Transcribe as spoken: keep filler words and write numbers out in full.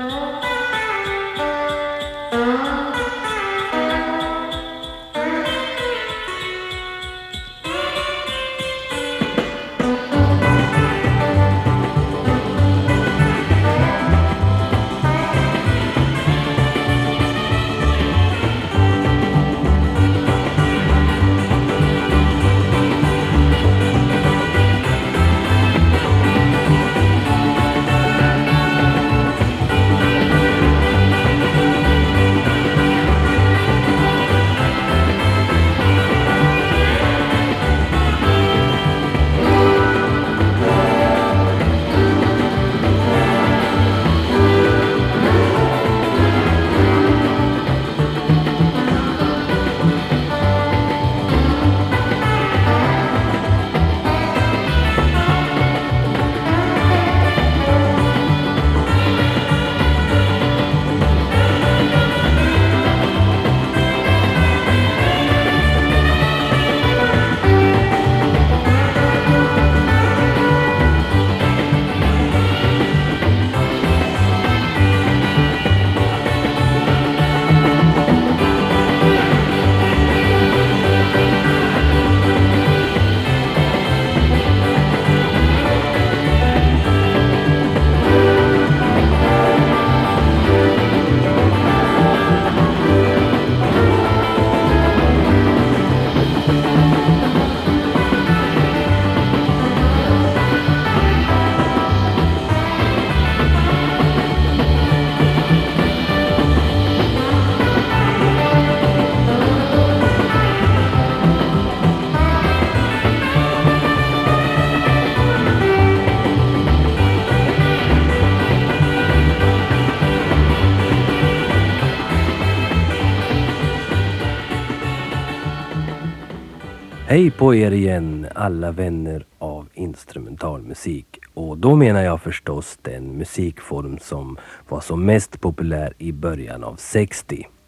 Hej på er igen, alla vänner av instrumentalmusik. Och då menar jag förstås den musikform som var som mest populär i början av sextio.